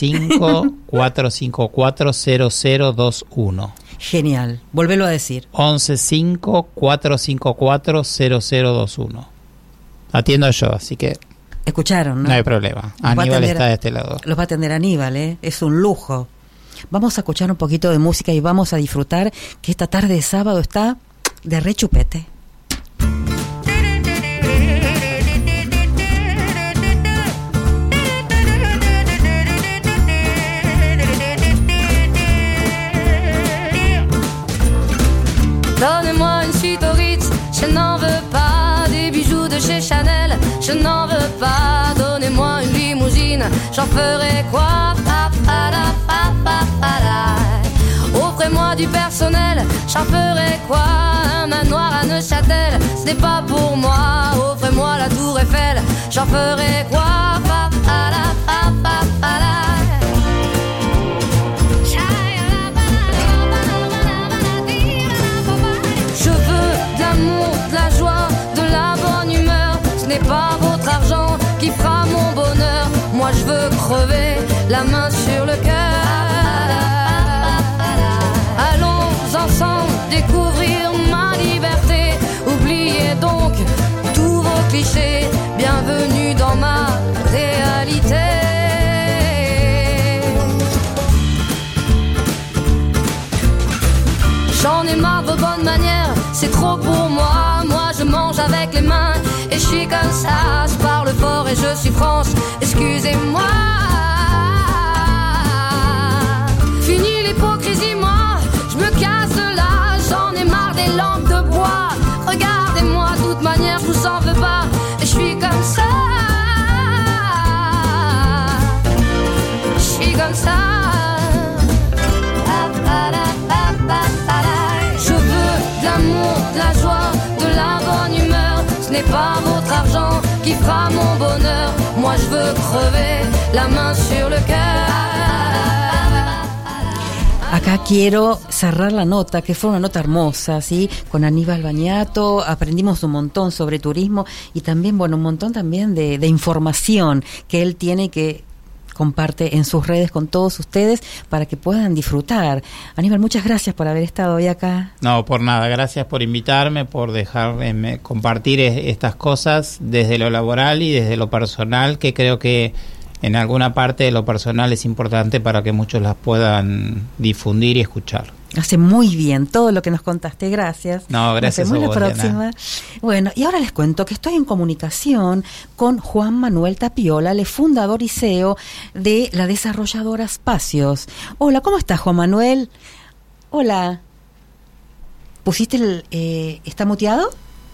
1154540021. Genial, volvelo a decir. 1154540021. Atiendo yo, así que escucharon, ¿no? No hay problema. Aníbal está de este lado. Los va a atender Aníbal, es un lujo. Vamos a escuchar un poquito de música y vamos a disfrutar que esta tarde de sábado está de rechupete. Donnez-moi une suite au Ritz, je n'en veux pas. Des bijoux de chez Chanel, je n'en veux pas. Donnez-moi une limousine, j'en ferai quoi? Offrez-moi du personnel, j'en ferai quoi? Un manoir à Neuchâtel, ce n'est pas pour moi. Offrez-moi la tour Eiffel, j'en ferai quoi? De la joie, de la bonne humeur, ce n'est pas votre argent qui fera mon bonheur. Moi je veux crever la main sur le cœur. Allons ensemble découvrir ma liberté. Oubliez donc tous vos clichés. Bienvenue dans ma réalité. J'en ai marre de vos bonnes manières, c'est trop pour moi. Moi je mange avec les mains et je suis comme ça. Je parle fort et je suis France, excusez-moi. Fini l'hypocrisie, moi je me casse de là. J'en ai marre des lampes de bois. Regardez-moi, de toute manière je vous en veux pas. Et je suis comme ça. Je suis comme ça. De la joie, de la bonne humeur, ce n'est pas votre argent qui fera mon bonheur. Moi je veux crever la main sur le cœur. Acá quiero cerrar la nota, que fue una nota hermosa, ¿sí? Con Aníbal Bañato aprendimos un montón sobre turismo y también, bueno, un montón también de información que él tiene que comparte en sus redes con todos ustedes para que puedan disfrutar. Aníbal, muchas gracias por haber estado hoy acá. No, por nada, gracias por invitarme, por dejarme compartir estas cosas desde lo laboral y desde lo personal, que creo que en alguna parte de lo personal es importante para que muchos las puedan difundir y escuchar. Hace muy bien todo lo que nos contaste, gracias. No, gracias a vos, la próxima. Diana. Bueno, y ahora les cuento que estoy en comunicación con Juan Manuel Tapiola, el fundador y CEO de la desarrolladora Espacios. Hola, ¿cómo estás, Juan Manuel? Hola. ¿Pusiste está muteado?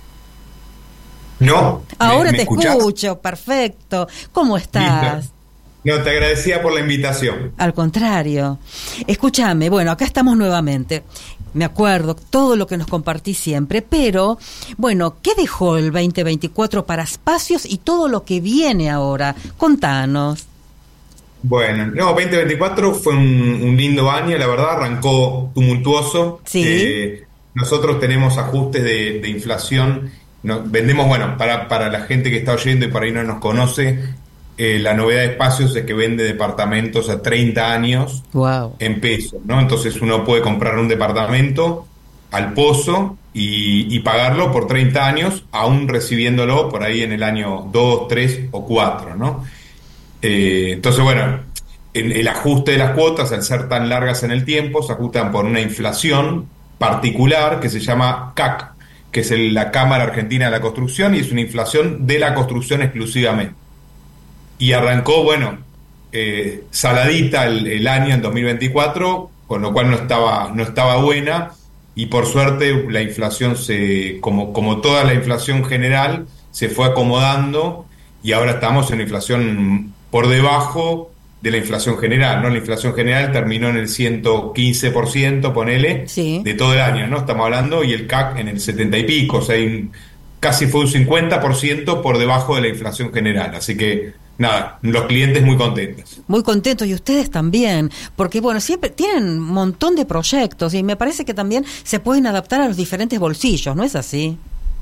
No. Ahora ¿me te escuchás? escucho, perfecto. ¿Cómo estás? Listo. No, te agradecía por la invitación. Al contrario. Escúchame, bueno, acá estamos nuevamente. Me acuerdo, todo lo que nos compartís siempre, pero, bueno, ¿qué dejó el 2024 para Espacios y todo lo que viene ahora? Contanos. Bueno, no, 2024 fue un lindo año, la verdad, arrancó tumultuoso. Sí. Nosotros tenemos ajustes de inflación, vendemos, bueno, para la gente que está oyendo y por ahí no nos conoce, la novedad de Espacios es que vende departamentos a 30 años Wow. en pesos, ¿no? Entonces uno puede comprar un departamento al pozo y pagarlo por 30 años, aún recibiéndolo por ahí en el año 2, 3 o 4, ¿no? Entonces, bueno, el ajuste de las cuotas, al ser tan largas en el tiempo, se ajustan por una inflación particular que se llama CAC, que es la Cámara Argentina de la Construcción, y es una inflación de la construcción exclusivamente. Y arrancó, bueno, saladita el año en 2024, con lo cual no estaba buena, y por suerte la inflación como toda la inflación general, se fue acomodando, y ahora estamos en una inflación por debajo de la inflación general, ¿no? La inflación general terminó en el 115%, ponele, Sí. de todo el año, ¿no? Estamos hablando, y el CAC en el 70 y pico, o sea, casi fue un 50% por debajo de la inflación general, así que nada, los clientes muy contentos. Muy contentos, y ustedes también, porque bueno, siempre tienen un montón de proyectos y me parece que también se pueden adaptar a los diferentes bolsillos, ¿no es así?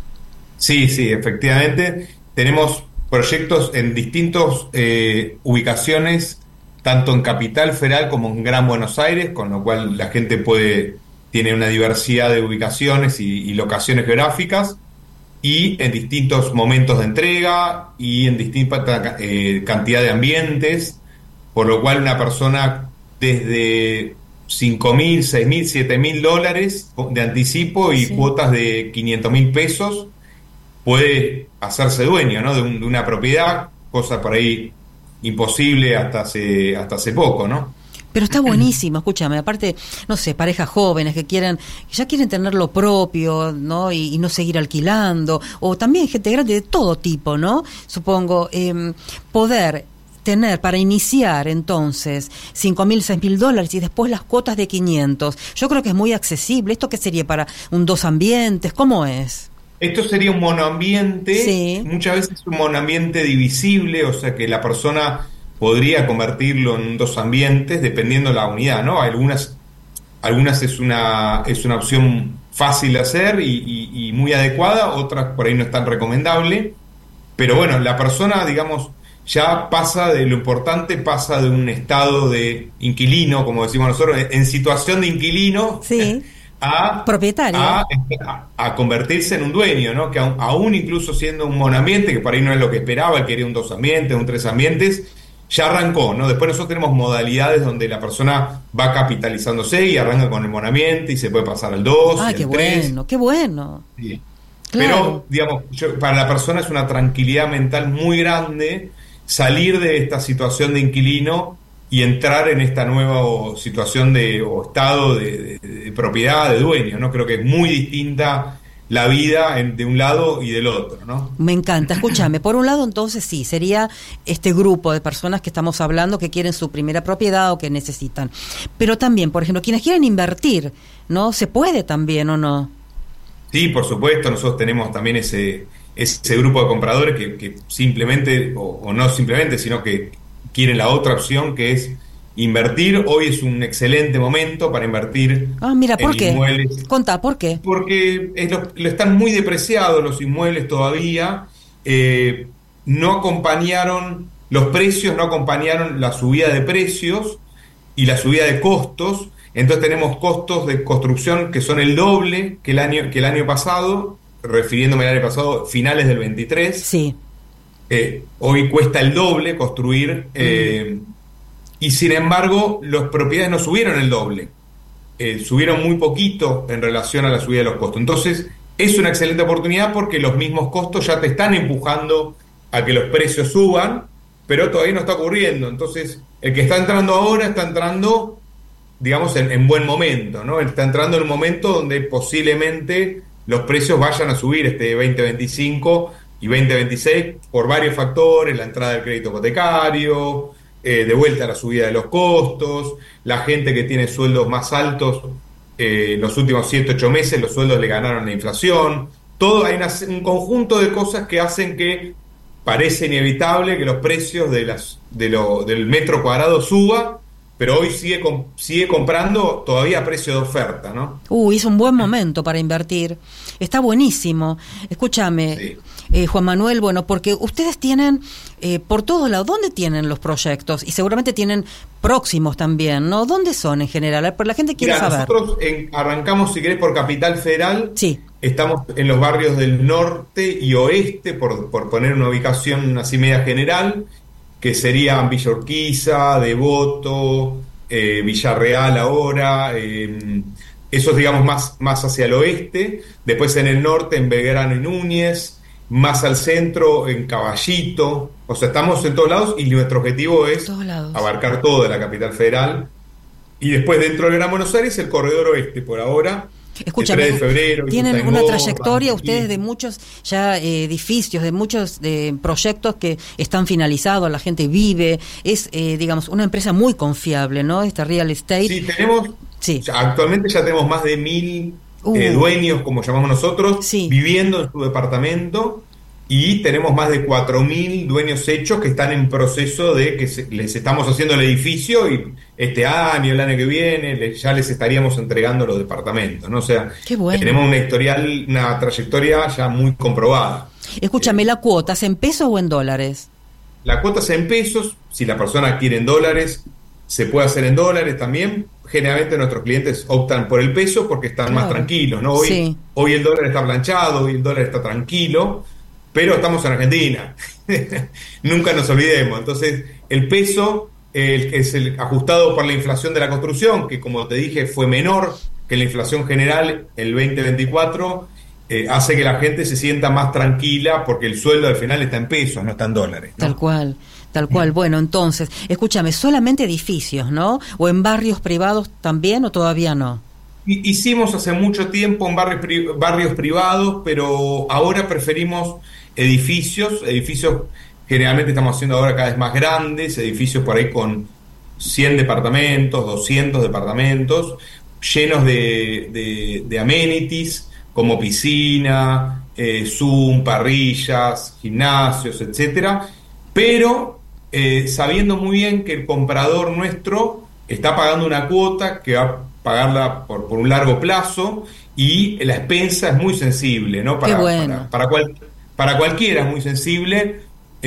Sí, efectivamente, tenemos proyectos en distintas ubicaciones, tanto en Capital Federal como en Gran Buenos Aires, con lo cual la gente tiene una diversidad de ubicaciones y locaciones geográficas, y en distintos momentos de entrega y en distinta cantidad de ambientes, por lo cual una persona desde $5.000, $6.000, $7.000 de anticipo y Sí. cuotas de $500.000 puede hacerse dueño, ¿no? de una propiedad, cosa por ahí imposible hasta hace poco, ¿no? Pero está buenísimo, escúchame, aparte, no sé, parejas jóvenes que ya quieren tener lo propio, ¿no? Y no seguir alquilando, o también gente grande de todo tipo, ¿no? Supongo, poder tener para iniciar entonces $5.000, $6.000 y después las cuotas de 500. Yo creo que es muy accesible. ¿Esto qué sería para un 2 ambientes? ¿Cómo es? Esto sería un monoambiente, Sí. muchas veces un monoambiente divisible, o sea que la persona podría convertirlo en 2 ambientes dependiendo de la unidad, ¿no? Algunas es una opción fácil de hacer y muy adecuada, otras por ahí no es tan recomendable, pero bueno, la persona, digamos, ya lo importante pasa de un estado de inquilino, como decimos nosotros, en situación de inquilino, Sí. Propietario. a convertirse en un dueño, ¿no? Que aún incluso siendo un monoambiente, que por ahí no es lo que esperaba, él quería un 2 ambientes, un 3 ambientes, ya arrancó, ¿no? Después nosotros tenemos modalidades donde la persona va capitalizándose y arranca con el monoambiente y se puede pasar al 2, Ah, al qué 3. bueno, qué bueno. Sí. Claro. Pero, digamos, para la persona es una tranquilidad mental muy grande salir de esta situación de inquilino y entrar en esta nueva situación o estado de propiedad, de dueño, ¿no? Creo que es muy distinta la vida de un lado y del otro, ¿no? Me encanta. Escúchame, por un lado entonces sí, sería este grupo de personas que estamos hablando que quieren su primera propiedad o que necesitan. Pero también, por ejemplo, quienes quieren invertir, ¿no? ¿Se puede también o no? Sí, por supuesto, nosotros tenemos también ese grupo de compradores que simplemente, o no simplemente, sino que quieren la otra opción, que es invertir. Hoy es un excelente momento para invertir Mira, ¿por en qué? inmuebles. Contá, ¿por qué? Porque lo están muy depreciados los inmuebles todavía. No acompañaron, los precios no acompañaron la subida de precios y la subida de costos. Entonces tenemos costos de construcción que son el doble que el año pasado, refiriéndome al año pasado, finales del 23. Sí. Hoy cuesta el doble construir, y sin embargo las propiedades no subieron el doble, subieron muy poquito en relación a la subida de los costos. Entonces es una excelente oportunidad porque los mismos costos ya te están empujando a que los precios suban, pero todavía no está ocurriendo. Entonces el que está entrando ahora está entrando, digamos, en buen momento, ¿no? Está entrando en un momento donde posiblemente los precios vayan a subir 2025 y 2026 por varios factores: la entrada del crédito hipotecario, de vuelta a la subida de los costos, la gente que tiene sueldos más altos los últimos 7-8 meses los sueldos le ganaron la inflación. Todo, hay un conjunto de cosas que hacen que parece inevitable que los precios del metro cuadrado suba, pero hoy sigue comprando todavía a precio de oferta, ¿no? Es un buen momento para invertir. Está buenísimo. Escúchame, sí. Juan Manuel, bueno, porque ustedes tienen por todos lados, ¿dónde tienen los proyectos? Y seguramente tienen próximos también, ¿no? ¿Dónde son en general? Pero la gente quiere saber. Nosotros arrancamos, si querés, por Capital Federal. Sí. Estamos en los barrios del norte y oeste, por poner una ubicación así media general, que serían Villa Urquiza, Devoto, Villarreal ahora, esos digamos más hacia el oeste. Después en el norte, en Belgrano y Núñez, más al centro, en Caballito. O sea, estamos en todos lados y nuestro objetivo es abarcar toda la Capital Federal. Y después dentro del Gran Buenos Aires, el corredor oeste por ahora. Escúchame, 3 de febrero, tienen una trayectoria ustedes de muchos ya edificios, de muchos proyectos que están finalizados, la gente vive, es digamos una empresa muy confiable, ¿no? Esta real estate. Sí, actualmente ya tenemos más de 1.000 dueños, como llamamos nosotros, viviendo en su departamento, y tenemos más de 4.000 dueños hechos que están en proceso de que les estamos haciendo el edificio, y este año, el año que viene, ya les estaríamos entregando los departamentos, ¿no? O sea, tenemos una trayectoria ya muy comprobada. Escúchame, ¿la cuota es en pesos o en dólares? La cuota es en pesos. Si la persona quiere en dólares, se puede hacer en dólares también. Generalmente nuestros clientes optan por el peso porque están más tranquilos, ¿no? Hoy el dólar está planchado, hoy el dólar está tranquilo, pero estamos en Argentina. Nunca nos olvidemos. Entonces, el peso es el ajustado por la inflación de la construcción, que como te dije fue menor que la inflación general el 2024, hace que la gente se sienta más tranquila porque el sueldo al final está en pesos, no está en dólares, ¿no? Tal cual. Bueno, entonces, escúchame, solamente edificios, ¿no? ¿O en barrios privados también o todavía no? Hicimos hace mucho tiempo en barrios privados, pero ahora preferimos edificios generalmente estamos haciendo ahora cada vez más grandes, edificios por ahí con 100 departamentos, 200 departamentos, llenos de amenities, como piscina, Zoom, parrillas, gimnasios, etcétera, pero sabiendo muy bien que el comprador nuestro está pagando una cuota que va a pagarla por un largo plazo, y la expensa es muy sensible, ¿no? Para cualquiera es muy sensible.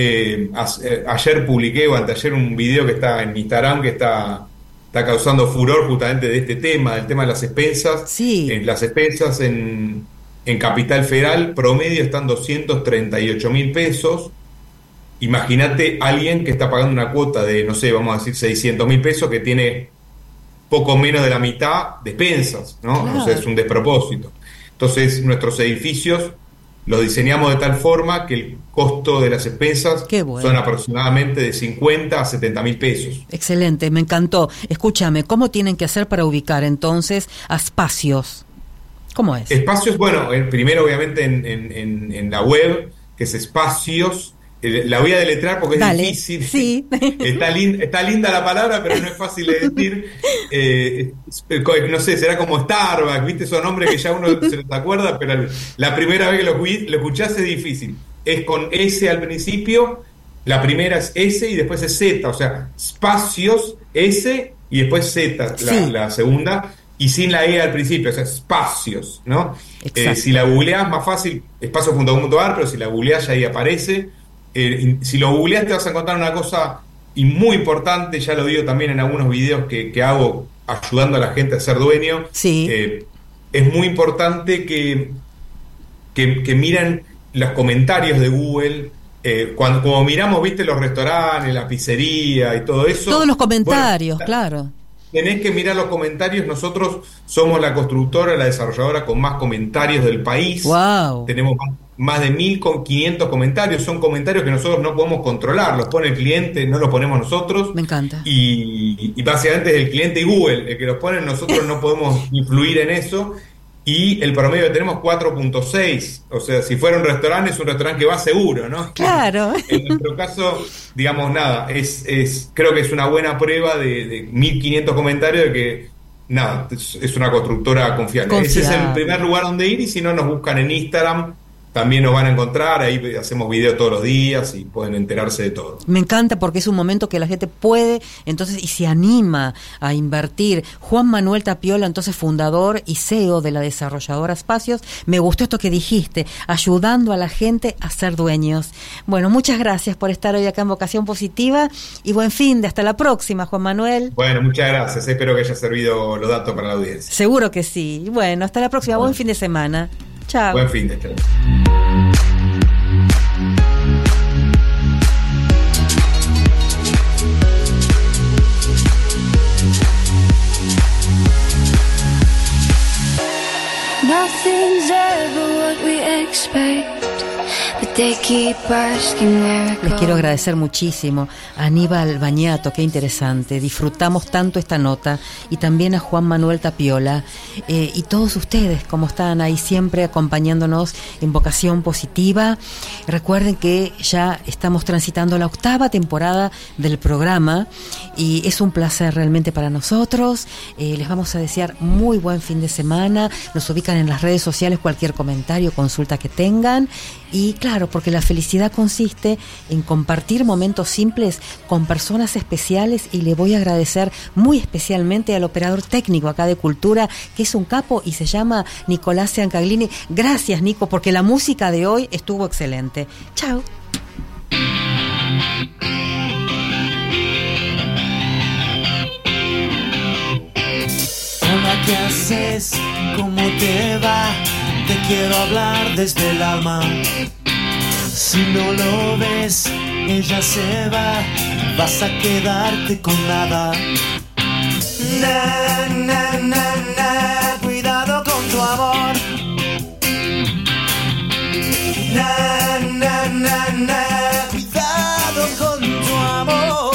Ayer publiqué, o anteayer, un video que está en Instagram que está causando furor justamente de este tema, del tema de las expensas. Sí. Las expensas en Capital Federal promedio están 238.000 pesos. Imagínate alguien que está pagando una cuota de, no sé, vamos a decir 600.000 pesos, que tiene poco menos de la mitad de expensas, ¿no? Claro. O sea, es un despropósito. Entonces, nuestros edificios los diseñamos de tal forma que el costo de las expensas son aproximadamente de 50 a 70.000 pesos. Excelente, me encantó. Escúchame, ¿cómo tienen que hacer para ubicar entonces a Espacios? ¿Cómo es? Espacios, bueno, primero obviamente en la web, que es Espacios. La voy a deletrear porque es difícil. Sí. Está linda la palabra, pero no es fácil de decir. No sé, será como Starbucks, ¿viste? Esos nombres que ya uno se los acuerda, pero la primera vez que lo escuchás es difícil. Es con S al principio, la primera es S y después es Z, o sea, Espacios, S y después Z, la segunda, y sin la E al principio, o sea, Espacios, ¿no? Si la googleás, más fácil, espacios.com.ar, pero si la googleás ya ahí aparece. Si lo googleás te vas a encontrar una cosa muy importante, ya lo digo también en algunos videos que hago ayudando a la gente a ser dueño. Sí. Es muy importante que miren los comentarios de Google. Como miramos, viste, los restaurantes, la pizzería y todo eso. Todos los comentarios, claro. Tenés que mirar los comentarios. Nosotros somos la constructora, la desarrolladora con más comentarios del país. Wow. Tenemos más de 1.500 comentarios. Son comentarios que nosotros no podemos controlar. Los pone el cliente, no los ponemos nosotros. Me encanta. Y básicamente es el cliente y Google el que los pone. Nosotros no podemos influir en eso. Y el promedio que tenemos 4.6. O sea, si fuera un restaurante, es un restaurante que va seguro, ¿no? Claro. En nuestro caso, digamos, nada, creo que es una buena prueba de 1.500 comentarios de que nada, es una constructora confiable. Ese es el primer lugar donde ir, y si no, nos buscan en Instagram, también nos van a encontrar, ahí hacemos videos todos los días y pueden enterarse de todo. Me encanta porque es un momento que la gente puede, entonces, y se anima a invertir. Juan Manuel Tapiola, entonces fundador y CEO de la desarrolladora Espacios. Me gustó esto que dijiste, ayudando a la gente a ser dueños. Bueno, muchas gracias por estar hoy acá en Vocación Positiva y buen fin de hasta la próxima, Juan Manuel. Bueno, muchas gracias, espero que haya servido los datos para la audiencia. Seguro que sí. Bueno, hasta la próxima, buen fin de semana. Chao. Buen fin de semana. Nothing's ever what we expect, but they keep asking where it Les quiero goes. agradecer muchísimo a Aníbal Bañato, qué interesante, disfrutamos tanto esta nota, y también a Juan Manuel Tapiola, y todos ustedes como están ahí siempre acompañándonos en Vocación Positiva. Recuerden que ya estamos transitando la 8ª temporada del programa y es un placer realmente para nosotros. Les vamos a desear muy buen fin de semana. Nos ubican en las redes sociales, cualquier comentario, consulta que tengan. Y claro, porque la felicidad consiste en compartir momentos simples con personas especiales, y le voy a agradecer muy especialmente al operador técnico acá de Cultura, que es un capo y se llama Nicolás Ciancaglini. Gracias, Nico, porque la música de hoy estuvo excelente. Chao. Hola, ¿qué haces? ¿Cómo te va? Te quiero hablar desde el alma. Si no lo ves, ella se va, vas a quedarte con nada. Na, na, na, na, cuidado con tu amor. Na, na, na, na, cuidado con tu amor.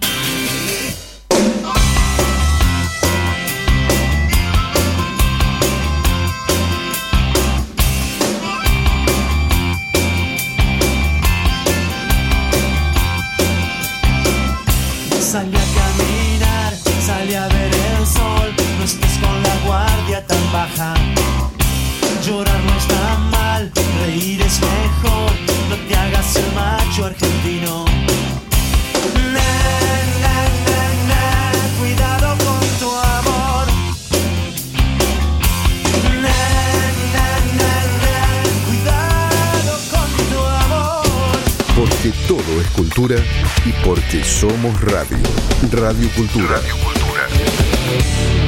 Salí a caminar, salí a ver el sol. No estés con la guardia tan baja. Llorar no está mal, reír es mejor. No te hagas el macho argentino. Na, na, na, na, cuidado con tu amor. Na, na, na, na, cuidado con tu amor. Porque todo es cultura y porque somos radio. Radio Cultura. Radio Cultura.